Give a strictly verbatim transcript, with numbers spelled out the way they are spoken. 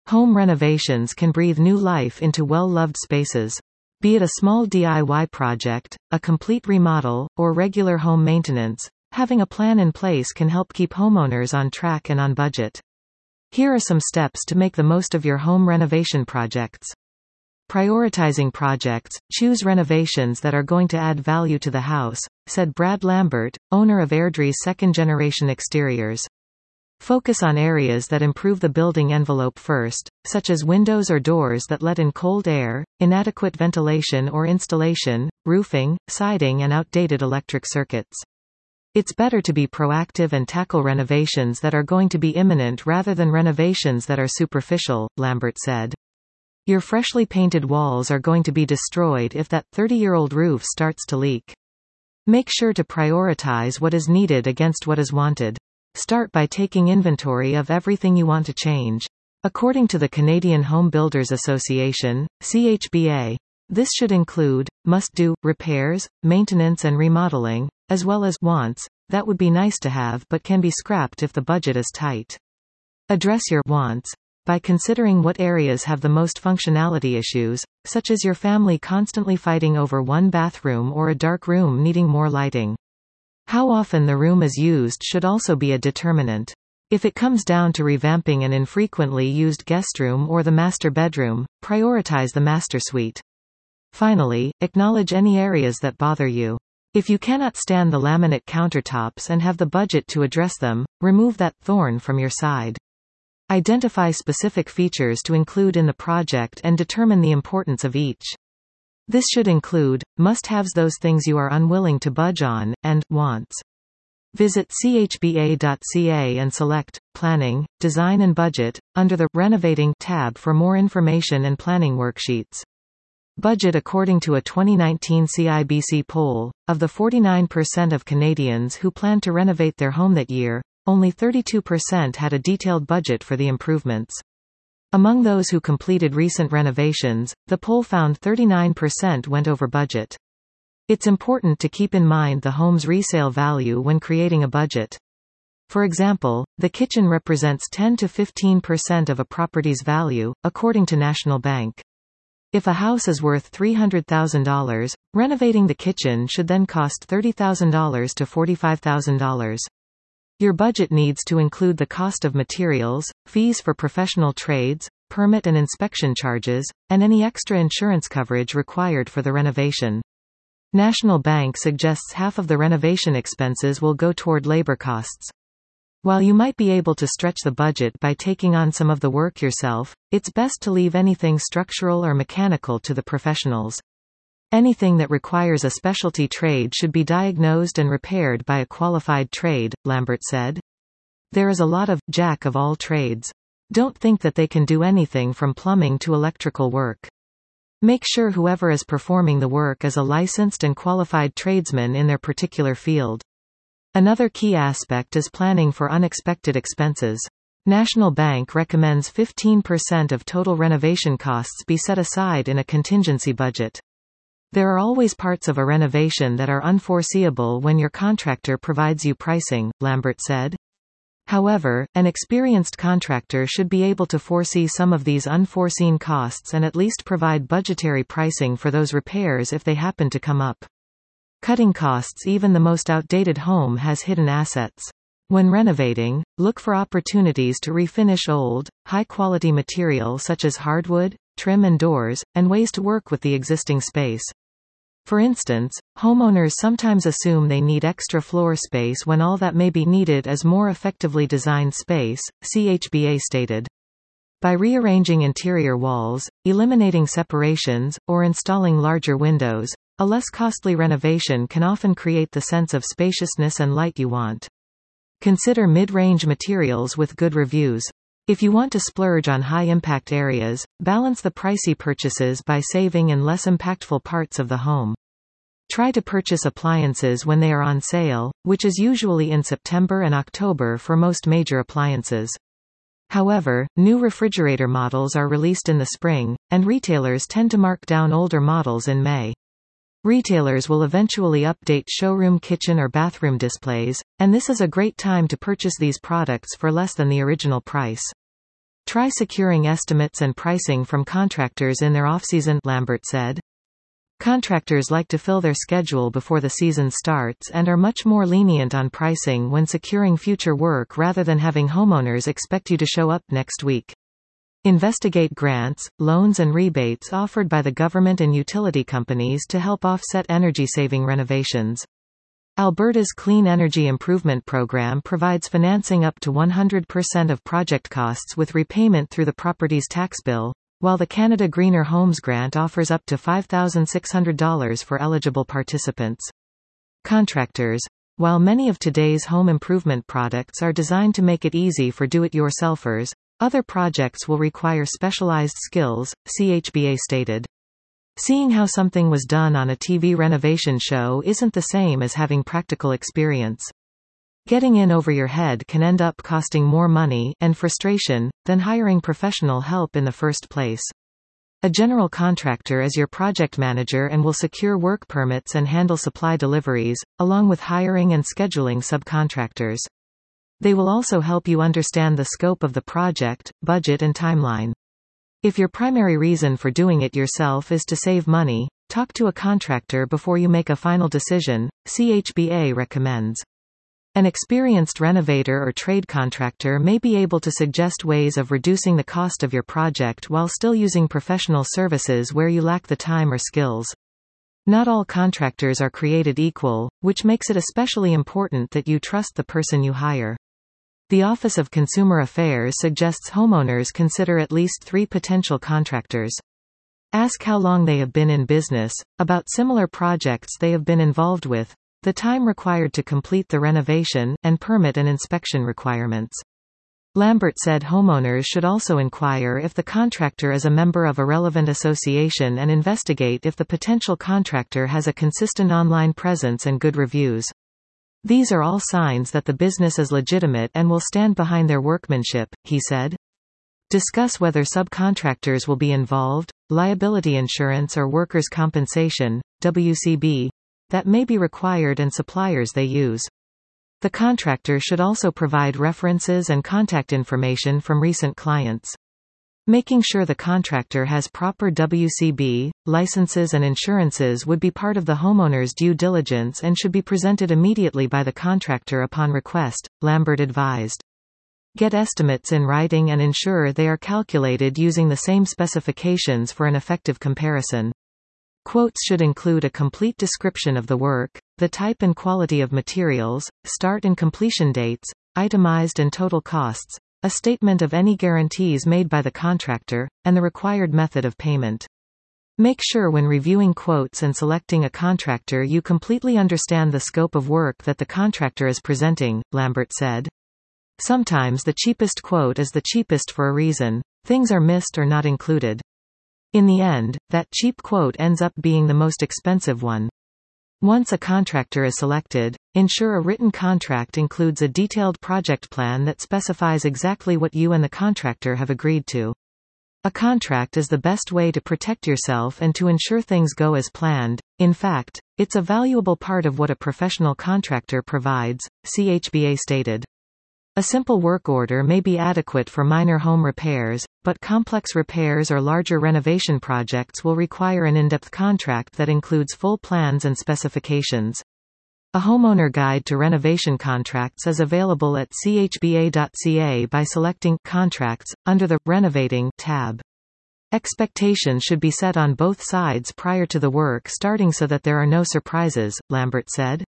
Home renovations can breathe new life into well-loved spaces. Be it a small D I Y project, a complete remodel, or regular home maintenance, having a plan in place can help keep homeowners on track and on budget. Here are some steps to make the most of your home renovation projects. Prioritizing projects, choose renovations that are going to add value to the house, said Brad Lambert, owner of Airdrie's second-generation exteriors. Focus on areas that improve the building envelope first, such as windows or doors that let in cold air, inadequate ventilation or installation, roofing, siding and outdated electric circuits. It's better to be proactive and tackle renovations that are going to be imminent rather than renovations that are superficial, Lambert said. Your freshly painted walls are going to be destroyed if that thirty-year-old roof starts to leak. Make sure to prioritize what is needed against what is wanted. Start by taking inventory of everything you want to change. According to the Canadian Home Builders Association, C H B A, this should include must-do repairs, maintenance and remodeling, as well as wants that would be nice to have but can be scrapped if the budget is tight. Address your wants by considering what areas have the most functionality issues, such as your family constantly fighting over one bathroom or a dark room needing more lighting. How often the room is used should also be a determinant. If it comes down to revamping an infrequently used guest room or the master bedroom, prioritize the master suite. Finally, acknowledge any areas that bother you. If you cannot stand the laminate countertops and have the budget to address them, remove that thorn from your side. Identify specific features to include in the project and determine the importance of each. This should include must-haves, those things you are unwilling to budge on, and wants. Visit C H B A dot C A and select Planning, Design and Budget under the Renovating tab for more information and planning worksheets. Budget. According to a twenty nineteen C I B C poll, of the forty-nine percent of Canadians who planned to renovate their home that year, only thirty-two percent had a detailed budget for the improvements. Among those who completed recent renovations, the poll found thirty-nine percent went over budget. It's important to keep in mind the home's resale value when creating a budget. For example, the kitchen represents ten to fifteen percent of a property's value, according to National Bank. If a house is worth three hundred thousand dollars, renovating the kitchen should then cost thirty thousand dollars to forty-five thousand dollars. Your budget needs to include the cost of materials, fees for professional trades, permit and inspection charges, and any extra insurance coverage required for the renovation. National Bank suggests half of the renovation expenses will go toward labor costs. While you might be able to stretch the budget by taking on some of the work yourself, it's best to leave anything structural or mechanical to the professionals. Anything that requires a specialty trade should be diagnosed and repaired by a qualified trade, Lambert said. There is a lot of jack of all trades. Don't think that they can do anything from plumbing to electrical work. Make sure whoever is performing the work is a licensed and qualified tradesman in their particular field. Another key aspect is planning for unexpected expenses. National Bank recommends fifteen percent of total renovation costs be set aside in a contingency budget. There are always parts of a renovation that are unforeseeable when your contractor provides you pricing, Lambert said. However, an experienced contractor should be able to foresee some of these unforeseen costs and at least provide budgetary pricing for those repairs if they happen to come up. Cutting costs. Even the most outdated home has hidden assets. When renovating, look for opportunities to refinish old, high-quality material such as hardwood, trim and doors, and ways to work with the existing space. For instance, homeowners sometimes assume they need extra floor space when all that may be needed is more effectively designed space, C H B A stated. By rearranging interior walls, eliminating separations, or installing larger windows, a less costly renovation can often create the sense of spaciousness and light you want. Consider mid-range materials with good reviews. If you want to splurge on high-impact areas, balance the pricey purchases by saving in less impactful parts of the home. Try to purchase appliances when they are on sale, which is usually in September and October for most major appliances. However, new refrigerator models are released in the spring, and retailers tend to mark down older models in May. Retailers will eventually update showroom kitchen or bathroom displays, and this is a great time to purchase these products for less than the original price. Try securing estimates and pricing from contractors in their off-season, Lambert said. Contractors like to fill their schedule before the season starts and are much more lenient on pricing when securing future work rather than having homeowners expect you to show up next week. Investigate grants, loans and rebates offered by the government and utility companies to help offset energy-saving renovations. Alberta's Clean Energy Improvement Program provides financing up to one hundred percent of project costs with repayment through the property's tax bill, while the Canada Greener Homes Grant offers up to five thousand six hundred dollars for eligible participants. Contractors. While many of today's home improvement products are designed to make it easy for do-it-yourselfers, other projects will require specialized skills, C H B A stated. Seeing how something was done on a T V renovation show isn't the same as having practical experience. Getting in over your head can end up costing more money and frustration than hiring professional help in the first place. A general contractor is your project manager and will secure work permits and handle supply deliveries, along with hiring and scheduling subcontractors. They will also help you understand the scope of the project, budget and timeline. If your primary reason for doing it yourself is to save money, talk to a contractor before you make a final decision, C H B A recommends. An experienced renovator or trade contractor may be able to suggest ways of reducing the cost of your project while still using professional services where you lack the time or skills. Not all contractors are created equal, which makes it especially important that you trust the person you hire. The Office of Consumer Affairs suggests homeowners consider at least three potential contractors. Ask how long they have been in business, about similar projects they have been involved with, the time required to complete the renovation, and permit and inspection requirements. Lambert said homeowners should also inquire if the contractor is a member of a relevant association and investigate if the potential contractor has a consistent online presence and good reviews. These are all signs that the business is legitimate and will stand behind their workmanship, he said. Discuss whether subcontractors will be involved, liability insurance or workers' compensation, W C B, that may be required and suppliers they use. The contractor should also provide references and contact information from recent clients. Making sure the contractor has proper W C B, licenses and insurances would be part of the homeowner's due diligence and should be presented immediately by the contractor upon request, Lambert advised. Get estimates in writing and ensure they are calculated using the same specifications for an effective comparison. Quotes should include a complete description of the work, the type and quality of materials, start and completion dates, itemized and total costs, a statement of any guarantees made by the contractor, and the required method of payment. Make sure when reviewing quotes and selecting a contractor you completely understand the scope of work that the contractor is presenting, Lambert said. Sometimes the cheapest quote is the cheapest for a reason. Things are missed or not included. In the end, that cheap quote ends up being the most expensive one. Once a contractor is selected, ensure a written contract includes a detailed project plan that specifies exactly what you and the contractor have agreed to. A contract is the best way to protect yourself and to ensure things go as planned. In fact, it's a valuable part of what a professional contractor provides, C H B A stated. A simple work order may be adequate for minor home repairs, but complex repairs or larger renovation projects will require an in-depth contract that includes full plans and specifications. A homeowner guide to renovation contracts is available at c h b a dot c a by selecting Contracts under the Renovating tab. Expectations should be set on both sides prior to the work starting so that there are no surprises, Lambert said.